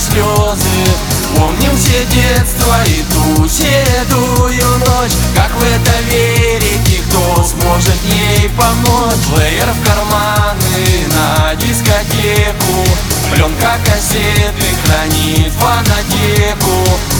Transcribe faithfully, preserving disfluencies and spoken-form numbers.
слезы. Помним все детство и ту седую ночь. Как в это верить, никто сможет ей помочь. Плеер в карманы на дискотеку, пленка кассеты хранит фонотеку.